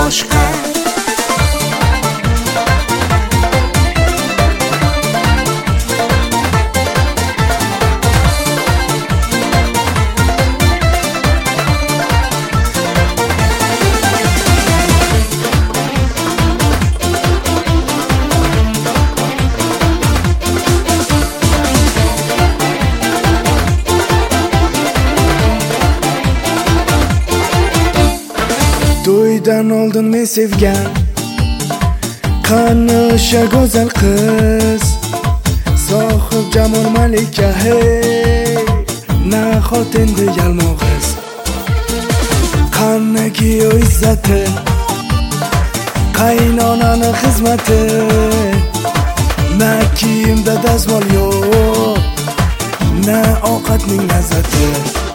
boshqa. To'ydan oldin men sevgan qani o'sha go'zal qiz, sohib jamol malika, hey nahot endi yalmog'iz. Qaniki izzati, qaynonani xizmati, na kiyimda dazmol yo'q, na ovqatning lazzati.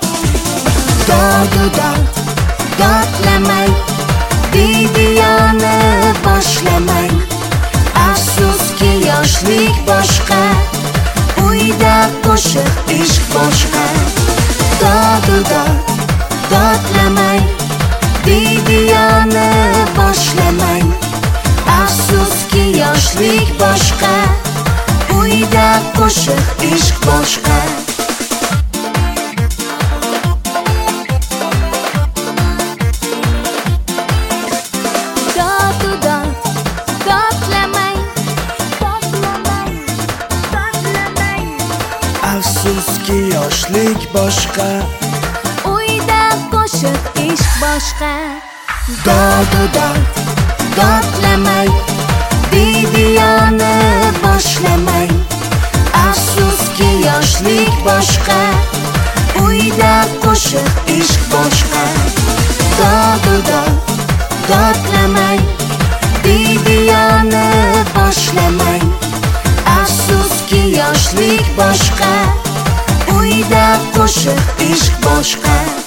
Dodu dodlamang, videoni boshlamang. Afsuski yoshlik boshqa, uyda qo'shiq ishq boshqa. Dodu dodlamang, videoni boshlamang. Afsuski yoshlik boshqa, uyda qo'shiq ishq boshqa. Afsuski yoshlik boshqa, uyda qo'shiq ishq boshqa. dodu Dodlamang, videoni boshlamang. Afsuski yoshlik boshqa, uyda qo'shiq ishq boshqa. Dodlamang, videoni boshlamang. Afsuski yoshlik boshqa, uyda qo'shiq ishq boshqa.